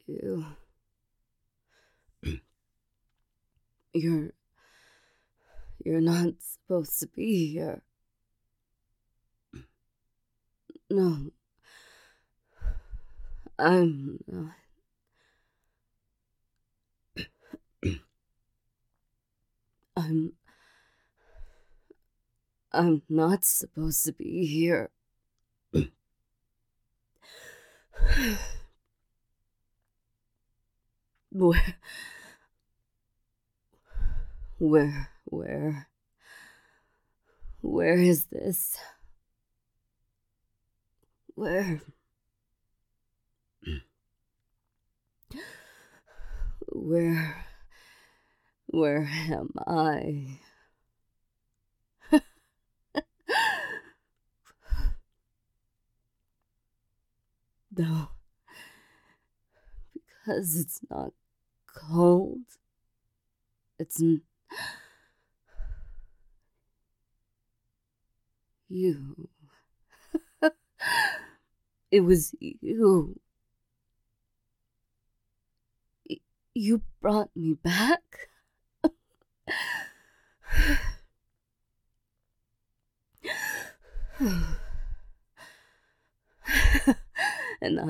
You. You're not supposed to be here. No. I'm not. I'm not supposed to be here. Where is this? Where am I? No, because it's not cold. It's you. It was you. You brought me back. And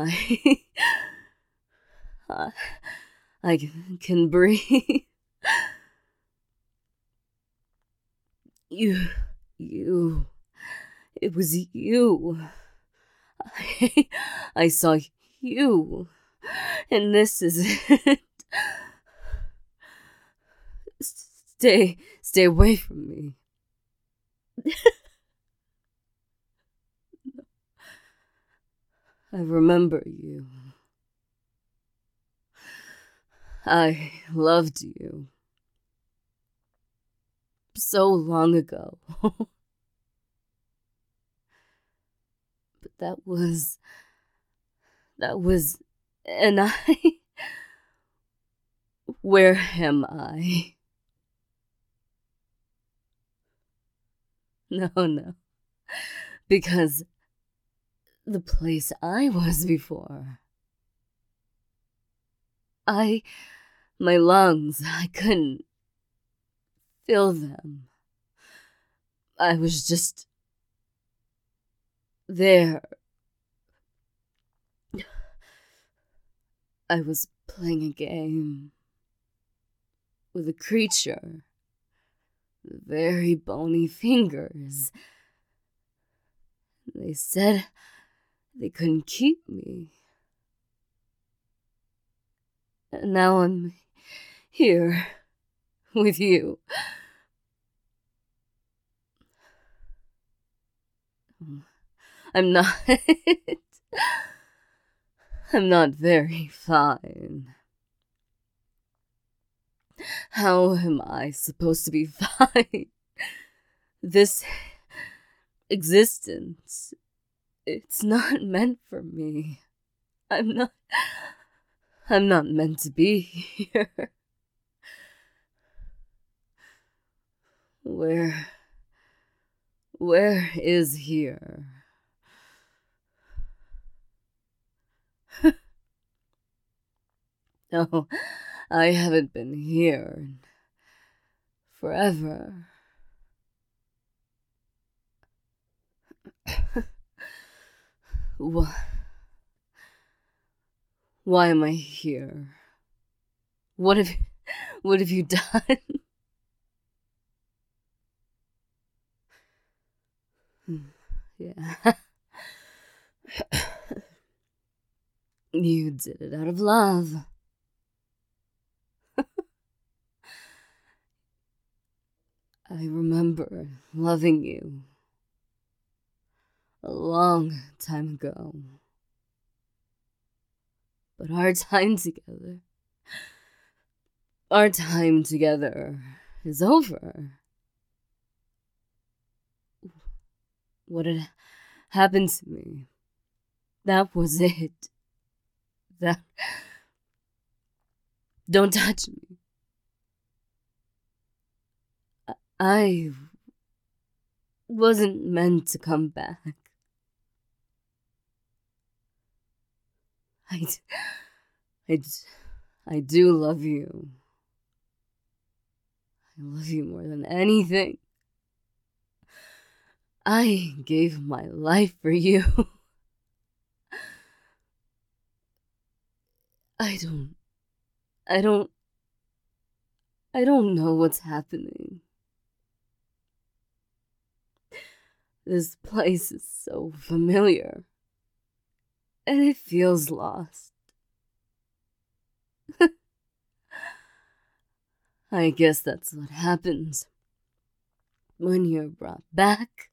I can breathe. You, it was you. I saw you, and this is it. Stay away from me. I remember you. I loved you. So long ago. But that was... And where am I? No. Because the place I was before. My lungs, I couldn't feel them. I was just there. I was playing a game with a creature with very bony fingers. They said they couldn't keep me. And now I'm here with you. I'm not very fine. How am I supposed to be fine? This existence, it's not meant for me. I'm not meant to be here. Where is here? No, I haven't been here in forever. Why am I here? What have you done? Yeah. You did it out of love. I remember loving you a long time ago. But our time together is over. What had happened to me, that was it. Don't touch me. I wasn't meant to come back. I I do love you. I love you more than anything. I gave my life for you. I don't know what's happening. This place is so familiar, and it feels lost. I guess that's what happens when you're brought back.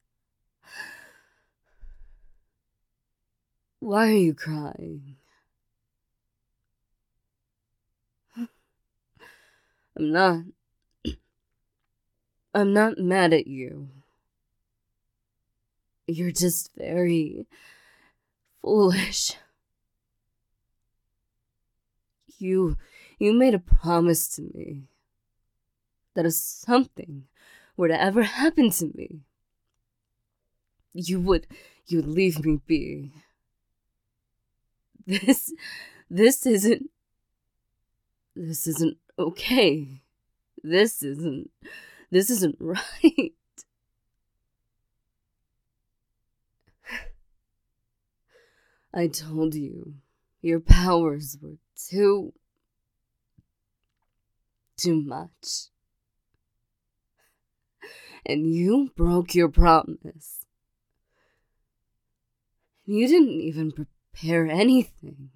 Why are you crying? I'm not mad at you. You're just very foolish. You made a promise to me that if something were to ever happen to me, you'd leave me be. This isn't okay. This isn't right. I told you your powers were too much. And you broke your promise. You didn't even prepare anything.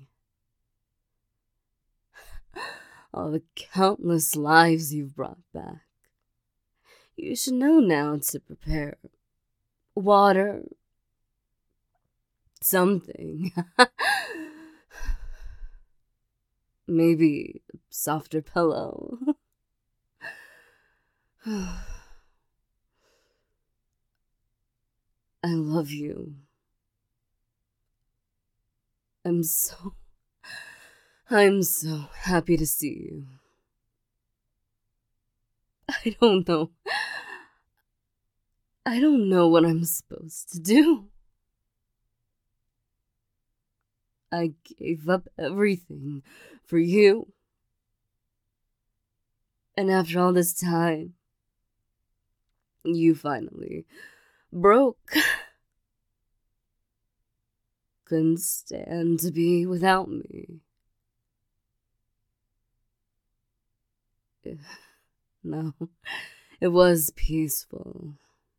All the countless lives you've brought back. You should know now to prepare water, something. Maybe a softer pillow. I love you. I'm so happy to see you. I don't know what I'm supposed to do. I gave up everything for you. And after all this time, you finally broke. Couldn't stand to be without me. No, it was peaceful.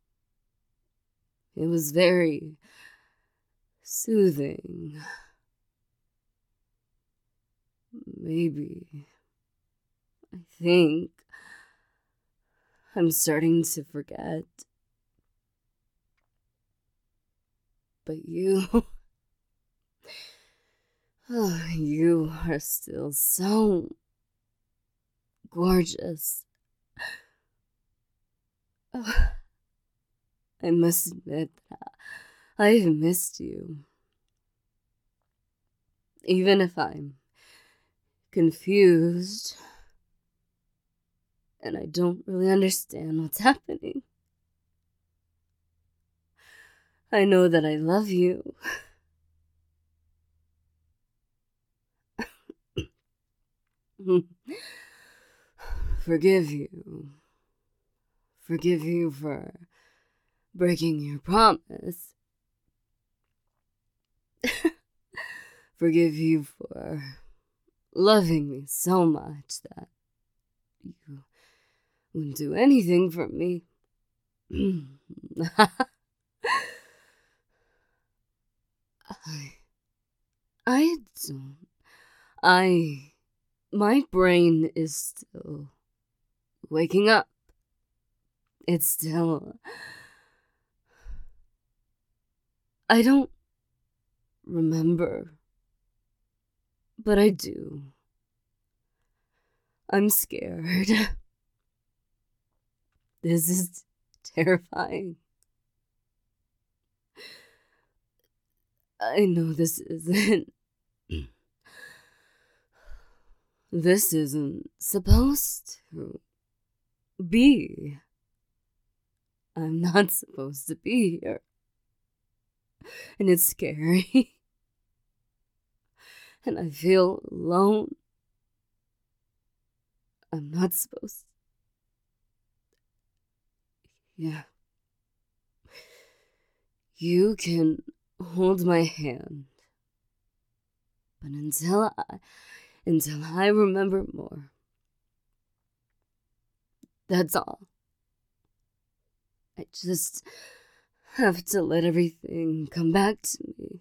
It was very soothing. Maybe. I think I'm starting to forget. But you... Oh, you are still so gorgeous. Oh, I must admit that I've missed you. Even if I'm confused and I don't really understand what's happening, I know that I love you. Forgive you for breaking your promise. Forgive you for loving me so much that you wouldn't do anything for me. I don't. My brain is still waking up. It's still... I don't remember, but I do. I'm scared. This is terrifying. I know this isn't supposed to be. I'm not supposed to be here. And it's scary. and I feel alone. I'm not supposed. Yeah. You can hold my hand. But until I remember more, that's all. I just have to let everything come back to me.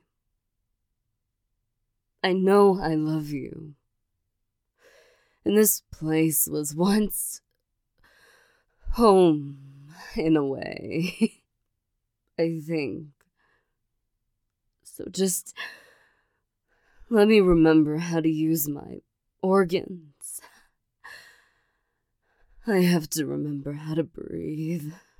I know I love you. And this place was once home, in a way. I think. So just let me remember how to use my organs. I have to remember how to breathe.